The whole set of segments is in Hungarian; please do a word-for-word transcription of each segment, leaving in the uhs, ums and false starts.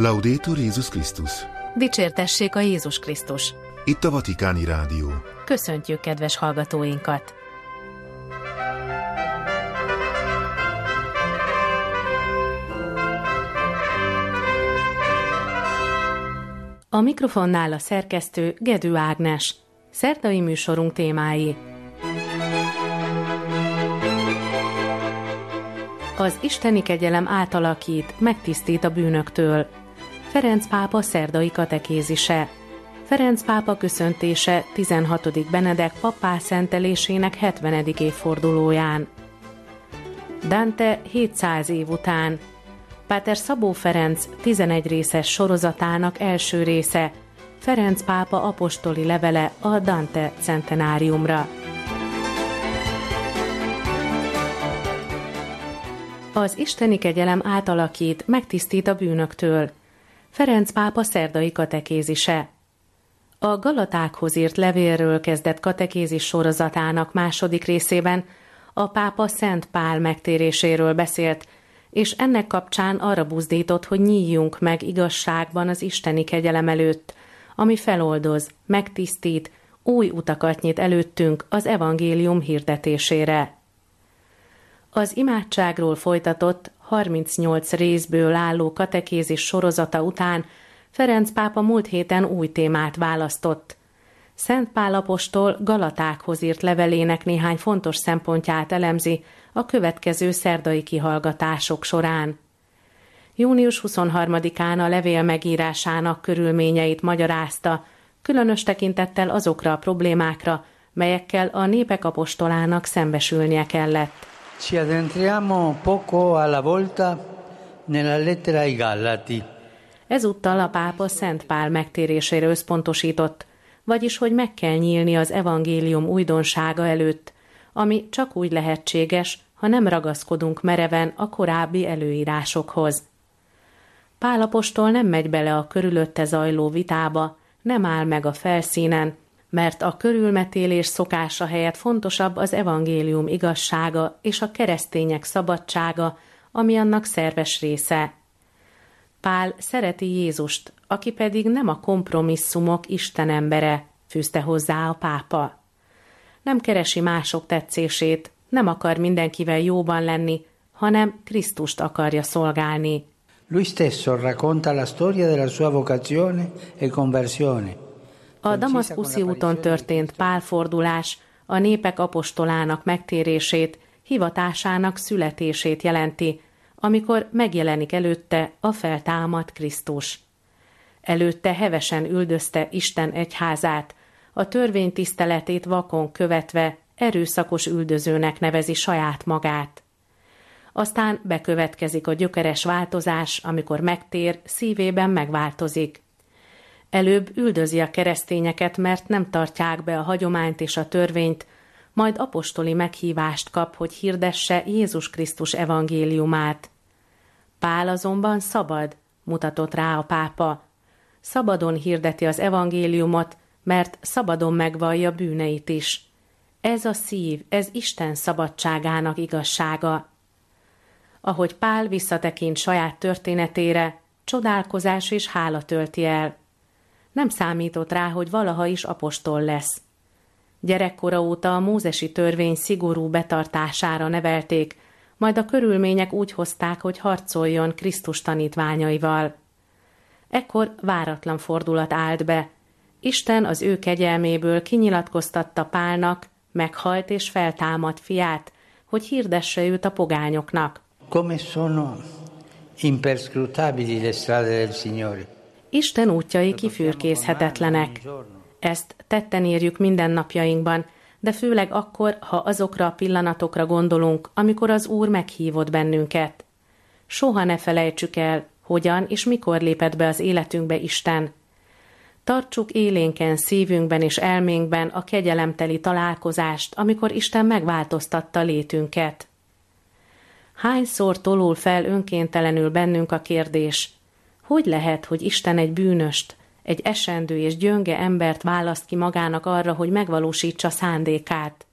Laudetur Jézus Krisztus! Dicsértessék a Jézus Krisztus! Itt a Vatikáni Rádió. Köszöntjük kedves hallgatóinkat! A mikrofonnál a szerkesztő Gedő Ágnes. Szerdai műsorunk témái: az isteni kegyelem átalakít, megtisztít a bűnöktől. Ferenc pápa szerdai katekézise. Ferenc pápa köszöntése tizenhatodik Benedek pappá szentelésének hetvenedik évfordulóján. Dante hétszáz év után. Páter Szabó Ferenc tizenegy részes sorozatának első része, Ferenc pápa apostoli levele a Dante centenáriumra. Az isteni kegyelem átalakít, megtisztít a bűnöktől. Ferenc pápa szerdai katekézise. A Galatákhoz írt levélről kezdett katekézis sorozatának második részében a pápa Szent Pál megtéréséről beszélt, és ennek kapcsán arra buzdított, hogy nyíljunk meg igazságban az isteni kegyelem előtt, ami feloldoz, megtisztít, új utakat nyit előttünk az evangélium hirdetésére. Az imádságról folytatott harmincnyolc részből álló katekézis sorozata után Ferenc pápa múlt héten új témát választott. Szent Pál apostol Galatákhoz írt levelének néhány fontos szempontját elemzi a következő szerdai kihallgatások során. június huszonharmadikán a levél megírásának körülményeit magyarázta, különös tekintettel azokra a problémákra, melyekkel a népek apostolának szembesülnie kellett. Ci addentriamo poco alla volta nella lettera ai Gallati. Ezúttal a pápa Szent Pál megtérésére összpontosított, vagyis hogy meg kell nyílni az evangélium újdonsága előtt, ami csak úgy lehetséges, ha nem ragaszkodunk mereven a korábbi előírásokhoz. Pál apostol nem megy bele a körülötte zajló vitába, nem áll meg a felszínen, mert a körülmetélés szokása helyett fontosabb az evangélium igazsága és a keresztények szabadsága, ami annak szerves része. Pál szereti Jézust, aki pedig nem a kompromisszumok Isten embere, fűzte hozzá a pápa. Nem keresi mások tetszését, nem akar mindenkivel jóban lenni, hanem Krisztust akarja szolgálni. Lui stesso racconta la storia della sua vocazione e conversione. A damaszkuszi úton történt pálfordulás a népek apostolának megtérését, hivatásának születését jelenti, amikor megjelenik előtte a feltámadt Krisztus. Előtte hevesen üldözte Isten egyházát, a törvény tiszteletét vakon követve erőszakos üldözőnek nevezi saját magát. Aztán bekövetkezik a gyökeres változás, amikor megtér, szívében megváltozik. Előbb üldözi a keresztényeket, mert nem tartják be a hagyományt és a törvényt, majd apostoli meghívást kap, hogy hirdesse Jézus Krisztus evangéliumát. Pál azonban szabad, mutatott rá a pápa. Szabadon hirdeti az evangéliumot, mert szabadon megvallja bűneit is. Ez a szív, ez Isten szabadságának igazsága. Ahogy Pál visszatekint saját történetére, csodálkozás és hála tölti el. Nem számított rá, hogy valaha is apostol lesz. Gyerekkora óta a mózesi törvény szigorú betartására nevelték, majd a körülmények úgy hozták, hogy harcoljon Krisztus tanítványaival. Ekkor váratlan fordulat állt be. Isten az ő kegyelméből kinyilatkoztatta Pálnak, meghalt és feltámadt fiát, hogy hirdesse őt a pogányoknak. Come sono imperscrutabili le strade del Signore. Isten útjai kifürkészhetetlenek. Ezt tetten érjük mindennapjainkban, de főleg akkor, ha azokra a pillanatokra gondolunk, amikor az Úr meghívott bennünket. Soha ne felejtsük el, hogyan és mikor lépett be az életünkbe Isten. Tartsuk élénken szívünkben és elménkben a kegyelemteli találkozást, amikor Isten megváltoztatta létünket. Hányszor tolul fel önkéntelenül bennünk a kérdés, hogy lehet, hogy Isten egy bűnöst, egy esendő és gyönge embert választ ki magának arra, hogy megvalósítsa szándékát.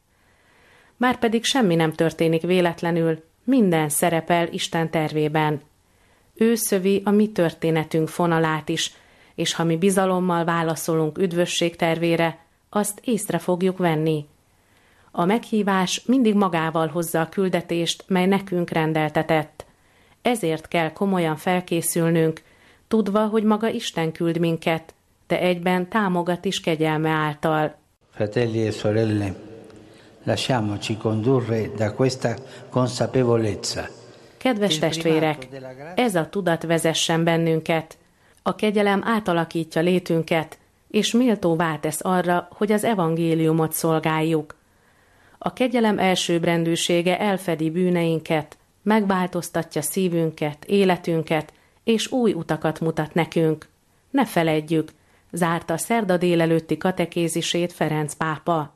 Márpedig semmi nem történik véletlenül, minden szerepel Isten tervében. Ő szövi a mi történetünk fonalát is, és ha mi bizalommal válaszolunk üdvösség tervére, azt észre fogjuk venni. A meghívás mindig magával hozza a küldetést, mely nekünk rendeltetett. Ezért kell komolyan felkészülnünk, tudva, hogy maga Isten küld minket, de egyben támogat is kegyelme által. Fratelli e sorelle, lasciamoci condurre da questa consapevolezza. Kedves testvérek, ez a tudat vezessen bennünket. A kegyelem átalakítja létünket, és méltóvá tesz arra, hogy az evangéliumot szolgáljuk. A kegyelem elsőbbrendűsége elfedi bűneinket, megváltoztatja szívünket, életünket, és új utakat mutat nekünk. Ne feledjük, zárta szerda délelőtti katekézisét Ferenc pápa.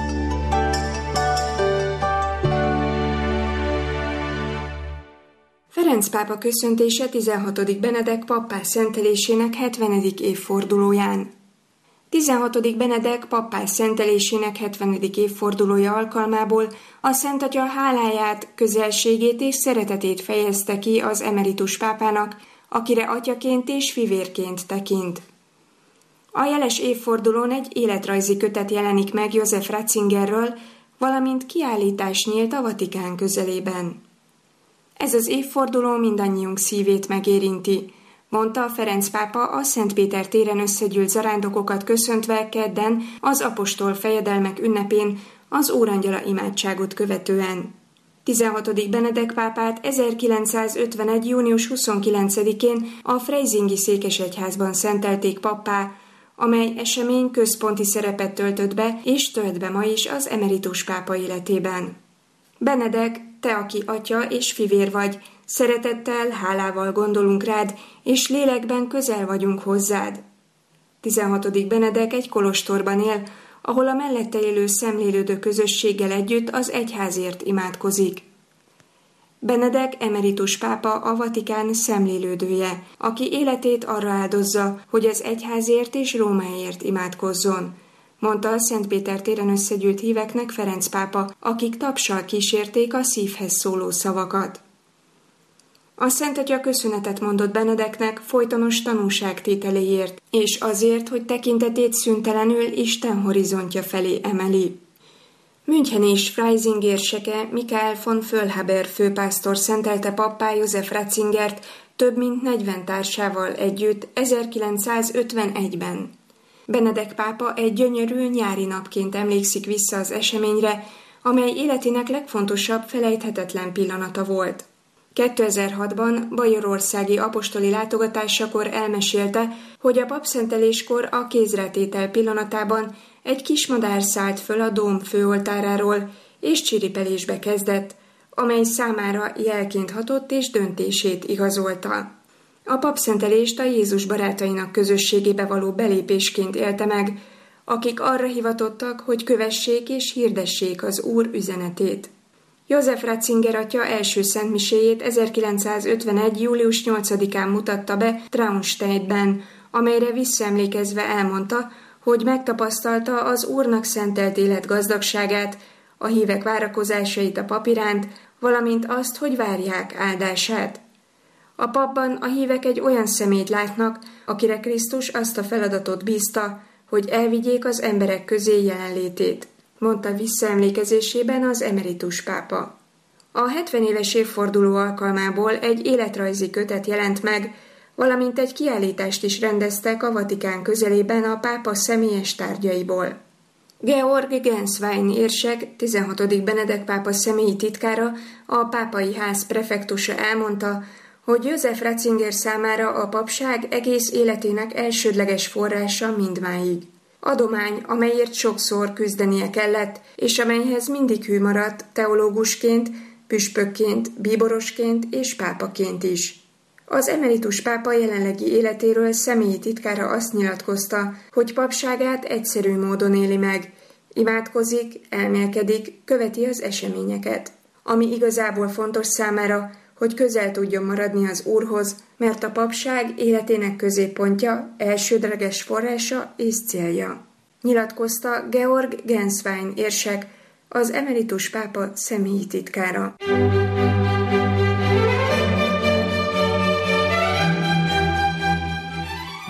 Ferenc pápa köszöntése tizenhatodik Benedek pappá szentelésének hetvenedik évfordulóján. tizenhatodik Benedek pappá szentelésének hetvenedik évfordulója alkalmából a Szent Atya háláját, közelségét és szeretetét fejezte ki az emeritus pápának, akire atyaként és fivérként tekint. A jeles évfordulón egy életrajzi kötet jelenik meg József Ratzingerről, valamint kiállítás nyílt a Vatikán közelében. Ez az évforduló mindannyiunk szívét megérinti, mondta a Ferenc pápa a Szent Péter téren összegyűlt zarándokokat köszöntve kedden az apostol fejedelmek ünnepén az Órangyala imádságot követően. tizenhatodik Benedek pápát ezerkilencszázötvenegy. június huszonkilencedikén a Freisingi székesegyházban szentelték pappá, amely esemény központi szerepet töltött be és tölt be ma is az emeritus pápa életében. Benedek, te, aki atya és fivér vagy, szeretettel, hálával gondolunk rád, és lélekben közel vagyunk hozzád. tizenhatodik Benedek egy kolostorban él, ahol a mellette élő szemlélődő közösséggel együtt az egyházért imádkozik. Benedek emeritus pápa a Vatikán szemlélődője, aki életét arra áldozza, hogy az egyházért és Rómáért imádkozzon, mondta a Szent Péter téren összegyűlt híveknek Ferenc pápa, akik tapssal kísérték a szívhez szóló szavakat. A Szent Atya köszönetet mondott Benedeknek folytonos tanúságtételéért, és azért, hogy tekintetét szüntelenül Isten horizontja felé emeli. München és Freising érseke Michael von Föllhaber főpásztor szentelte pappá József Ratzingert több mint negyven társával együtt ezerkilencszázötvenegyben. Benedek pápa egy gyönyörű nyári napként emlékszik vissza az eseményre, amely életének legfontosabb, felejthetetlen pillanata volt. kétezer-hatban bajorországi apostoli látogatásakor elmesélte, hogy a papszenteléskor a kézretétel pillanatában egy kismadár szállt föl a dóm főoltáráról, és csiripelésbe kezdett, amely számára jelként hatott és döntését igazolta. A papszentelést a Jézus barátainak közösségébe való belépésként élte meg, akik arra hivatottak, hogy kövessék és hirdessék az Úr üzenetét. József Ratzinger atya első szentmiséjét ezerkilencszázötvenegy. július nyolcadikán mutatta be Traunsteidben, amelyre visszaemlékezve elmondta, hogy megtapasztalta az Úrnak szentelt élet gazdagságát, a hívek várakozásait a pap iránt, valamint azt, hogy várják áldását. A papban a hívek egy olyan személyt látnak, akire Krisztus azt a feladatot bízta, hogy elvigyék az emberek közé jelenlétét, mondta visszaemlékezésében az emeritus pápa. A hetven éves évforduló alkalmából egy életrajzi kötet jelent meg, valamint egy kiállítást is rendeztek a Vatikán közelében a pápa személyes tárgyaiból. Georg Genswein érsek, tizenhatodik Benedek pápa személyi titkára, a pápai ház prefektusa elmondta, hogy József Ratzinger számára a papság egész életének elsődleges forrása mindmáig. Adomány, amelyért sokszor küzdenie kellett, és amelyhez mindig hű maradt teológusként, püspökként, bíborosként és pápaként is. Az emeritus pápa jelenlegi életéről személyi titkára azt nyilatkozta, hogy papságát egyszerű módon éli meg, imádkozik, elmélkedik, követi az eseményeket. Ami igazából fontos számára, hogy közel tudjon maradni az Úrhoz, mert a papság életének középpontja, elsődleges forrása és célja. Nyilatkozta Georg Genswein érsek, az emeritus pápa személyi titkára.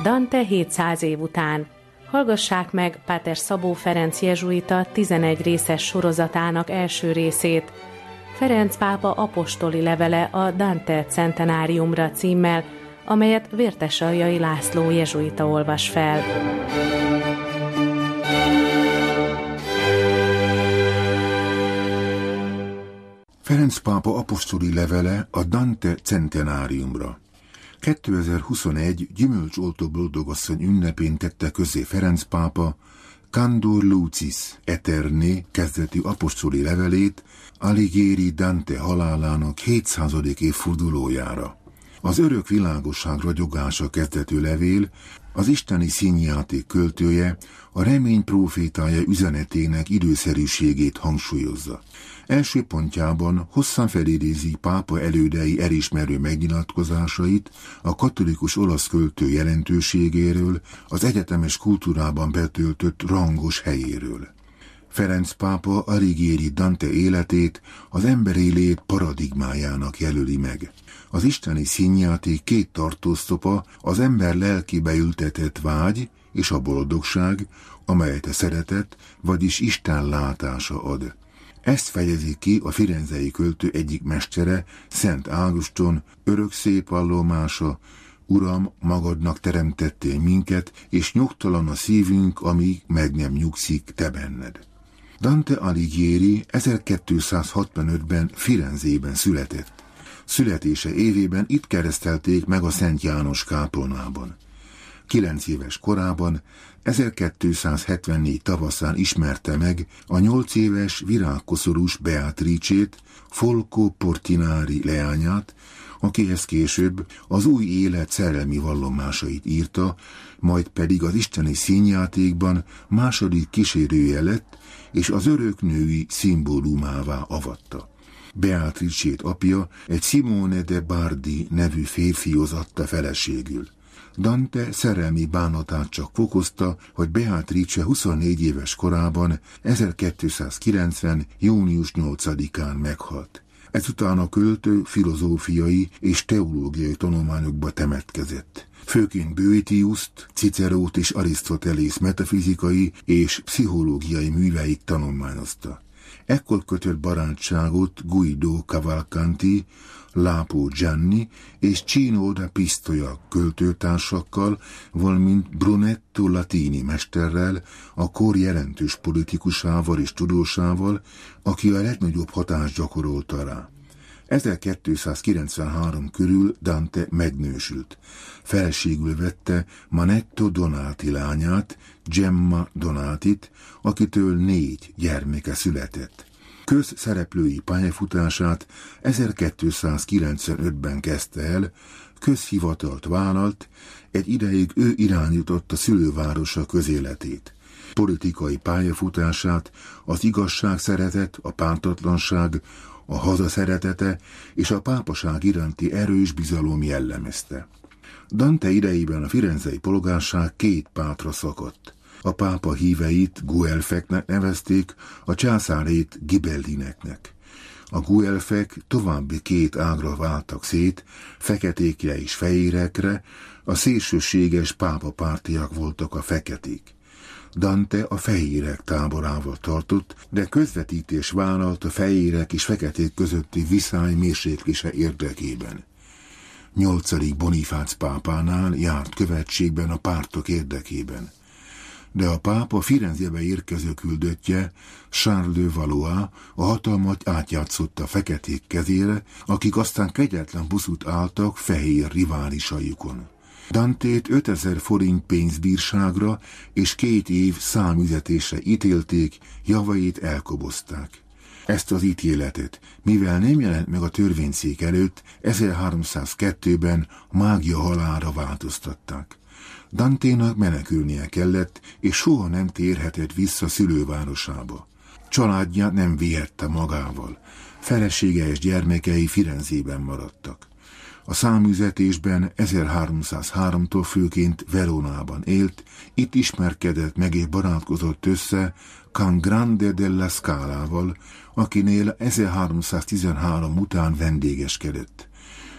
Dante hétszáz év után. Hallgassák meg Páter Szabó Ferenc jezsuita tizenegy részes sorozatának első részét, Ferenc pápa apostoli levele a Dante centenáriumra címmel, amelyet Vértesaljai László jezsuita olvas fel. Ferenc pápa apostoli levele a Dante centenáriumra. kétezer-huszonegy gyümölcsoltó boldogasszony ünnepén tette közé Ferenc pápa Candor Lucis Aeternae kezdetű apostoli levelét Alighieri Dante halálának hétszázadik évfordulójára. Az örök világosság ragyogása kezdetű levél az isteni színjáték költője a remény prófétája üzenetének időszerűségét hangsúlyozza. Első pontjában hosszan felidézi pápa elődei elismerő megnyilatkozásait a katolikus olasz költő jelentőségéről, az egyetemes kultúrában betöltött rangos helyéről. Ferenc pápa Alighieri Dante életét az emberi lét paradigmájának jelöli meg. Az isteni színjáték két tartóztopa az ember lelkébe ültetett vágy és a boldogság, amelyet a szeretet, vagyis Isten látása ad. Ezt fejezi ki a firenzei költő egyik mestere, Szent Ágoston örök szép vallomása: Uram, magadnak teremtettél minket, és nyugtalan a szívünk, amíg meg nem nyugszik te benned. Dante Alighieri ezerkétszázhatvanötben Firenzében született. Születése évében itt keresztelték meg a Szent János kápolnában. Kilenc éves korában, ezerkétszázhetvennégy tavaszán ismerte meg a nyolc éves virágkoszorús Beatrice-t, Folco Portinari leányát, akihez később az új élet szerelmi vallomásait írta, majd pedig az isteni színjátékban második kísérője lett, és az örök női szimbólumává avatta. Beatrice-t apja egy Simone de Bardi nevű férfihoz adta feleségül. Dante szerelmi bánatát csak fokozta, hogy Beatrice huszonnégy éves korában ezerkétszázkilencven. június nyolcadikán meghalt. Ezután a költő filozófiai és teológiai tanulmányokba temetkezett. Főként Boethiust, Cicerót és Arisztotelész metafizikai és pszichológiai műveit tanulmányozta. Ekkor kötött barátságot Guido Cavalcanti, Lapo Gianni és Cino da Pistoia költőtársakkal, valamint Brunetto Latini mesterrel, a kor jelentős politikusával és tudósával, aki a legnagyobb hatást gyakorolta rá. ezerkétszázkilencvenhárom körül Dante megnősült. Feleségül vette Manetto Donati lányát, Gemma Donatit, akitől négy gyermeke született. Közszereplői pályafutását ezerkétszázkilencvenötben kezdte el, közhivatalt vállalt, egy ideig ő irányította szülővárosa közéletét. Politikai pályafutását az igazság szeretet, a pártatlanság, a haza szeretete és a pápaság iránti erős bizalom jellemezte. Dante idejében a firenzei polgárság két pártra szakadt. A pápa híveit Guelfeknek nevezték, a császárét Ghibellineknek. A Guelfek további két ágra váltak szét, feketékre és fehérekre, a szélsőséges pápa pártiak voltak a feketék. Dante a fehérek táborával tartott, de közvetítés vállalt a fehérek és feketék közötti viszály mérséklése érdekében. Nyolcadik Bonifác pápánál járt követségben a pártok érdekében. De a pápa Firenzébe érkező küldöttje, Charles de Valois, a hatalmat átjátszotta a feketék kezére, akik aztán kegyetlen bosszút álltak fehér riválisaikon. Dantét ötezer forint pénzbírságra és két év számüzetésre ítélték, javait elkobozták. Ezt az ítéletet, mivel nem jelent meg a törvényszék előtt, ezerháromszázkettőben mágia halálra változtatták. Danténak menekülnie kellett, és soha nem térhetett vissza szülővárosába. Családja nem vihette magával. Felesége és gyermekei Firenzében maradtak. A számüzetésben ezerháromszázháromtól főként Veronában élt, itt ismerkedett meg és barátkozott össze Can Grande della Scalával, akinél ezerháromszáztizenhárom után vendégeskedett.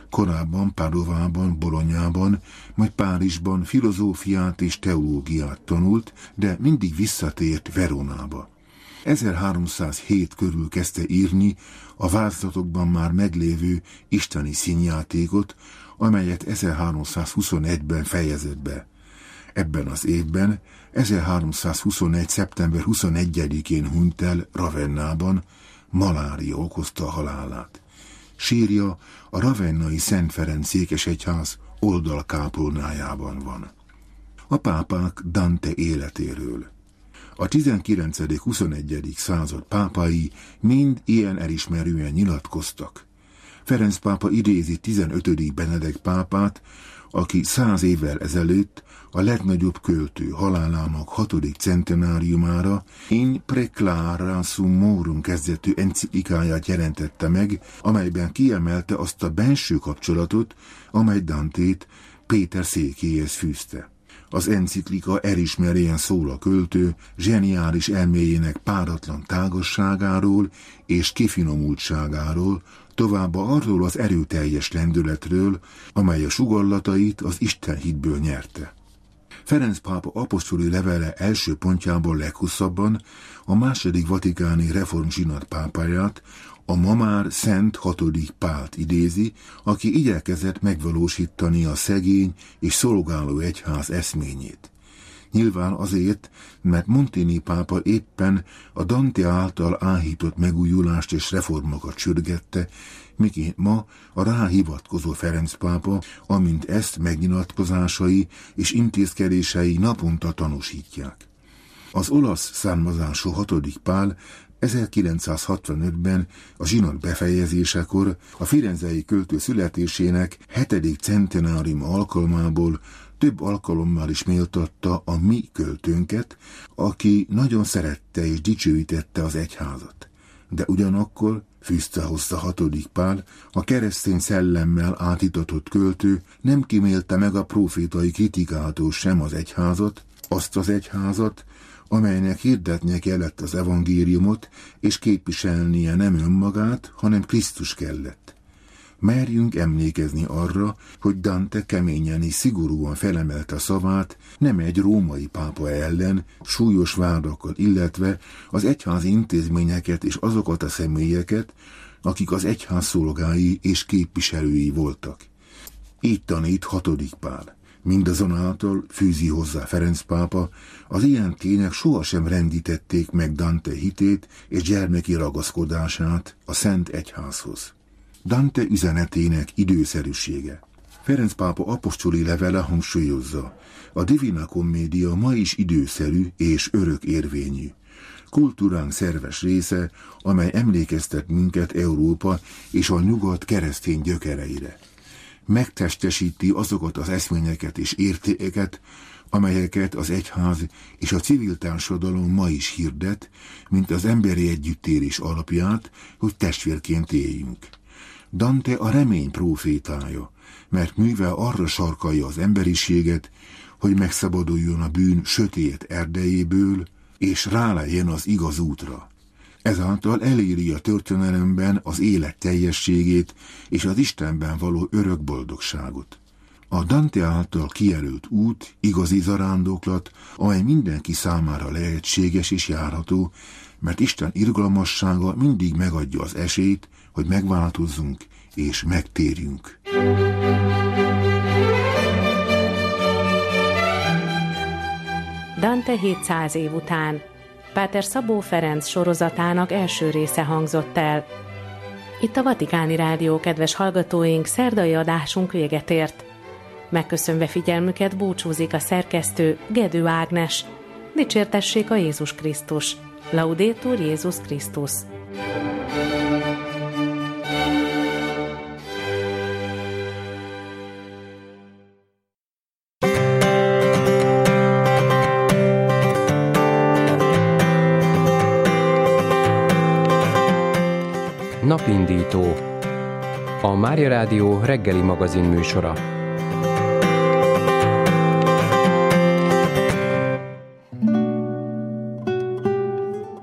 Korábban Padovában, Bolonyában, majd Párizsban filozófiát és teológiát tanult, de mindig visszatért Veronába. ezerháromszázhét körül kezdte írni a vázlatokban már meglévő isteni színjátékot, amelyet ezerháromszázhuszonegyben fejezett be. Ebben az évben, ezerháromszázhuszonegy. szeptember huszonegyedikén hunyt el Ravennában, malária okozta a halálát. Sírja a ravennai Szent Ferenc székesegyház oldalkápolnájában van. A pápák Dante életéről. A tizenkilencedik-huszonegyedik század pápái mind ilyen elismerően nyilatkoztak. Ferenc pápa idézi tizenötödik Benedek pápát, aki száz évvel ezelőtt a legnagyobb költő halálának hatodik centenáriumára In Preclara Summorum kezdetű enciklikáját jelentette meg, amelyben kiemelte azt a benső kapcsolatot, amely Dantét Péter székéhez fűzte. Az enciklika elismerően szól a költő zseniális elméjének páratlan tágasságáról és kifinomultságáról, továbbá arról az erőteljes lendületről, amely a sugallatait az istenhitből nyerte. Ferenc pápa apostoli levele első pontjából leghosszabban a második vatikáni reformzsinat pápáját, a ma már Szent hatodik Pált idézi, aki igyekezett megvalósítani a szegény és szolgáló egyház eszményét. Nyilván azért, mert Montini pápa éppen a Dante által áhított megújulást és reformokat sürgette, miként ma a ráhivatkozó Ferenc pápa, amint ezt megnyilatkozásai és intézkedései naponta tanúsítják. Az olasz származású hatodik Pál ezerkilencszázhatvanötben a zsinat befejezésekor a firenzei költő születésének hetedik centenárium alkalmából több alkalommal is méltatta a mi költőnket, aki nagyon szerette és dicsőítette az egyházat. De ugyanakkor, fűzte hozzá hatodik Pál, a keresztény szellemmel átitatott költő nem kimélte meg a profétai kritikától sem az egyházat, azt az egyházat, amelynek hirdetnie kellett az evangéliumot, és képviselnie nem önmagát, hanem Krisztus kellett. Merjünk emlékezni arra, hogy Dante keményen és szigorúan felemelte a szavát nem egy római pápa ellen, súlyos vádakkal illetve az egyházi intézményeket és azokat a személyeket, akik az egyház szolgái és képviselői voltak. Így tanít hatodik Pál. Mindazonáltal, fűzi hozzá Ferenc pápa, az ilyen tények sohasem rendítették meg Dante hitét és gyermeki ragaszkodását a Szent Egyházhoz. Dante üzenetének időszerűsége. Ferenc pápa apostoli levele hangsúlyozza, a Divina Commedia ma is időszerű és örök érvényű. Kultúránk szerves része, amely emlékeztet minket Európa és a nyugat keresztény gyökereire. Megtestesíti azokat az eszményeket és értékeket, amelyeket az egyház és a civil társadalom ma is hirdet, mint az emberi együttélés alapját, hogy testvérként éljünk. Dante a remény prófétája, mert művel arra sarkalja az emberiséget, hogy megszabaduljon a bűn sötét erdejéből, és rálejjen az igaz útra. Ezáltal eléri a történelemben az élet teljességét és az Istenben való örök boldogságot. A Dante által kijelölt út igazi zarándoklat, amely mindenki számára lehetséges és járható, mert Isten irgalmassága mindig megadja az esélyt, hogy megváltozzunk és megtérjünk. Dante hétszáz év után Páter Szabó Ferenc sorozatának első része hangzott el. Itt a Vatikáni Rádió, kedves hallgatóink, szerdai adásunk véget ért. Megköszönve figyelmüket búcsúzik a szerkesztő, Gedő Ágnes. Dicsértessék a Jézus Krisztus. Laudetur Jézus Krisztus. Napindító. A Mária Rádió reggeli magazin műsora.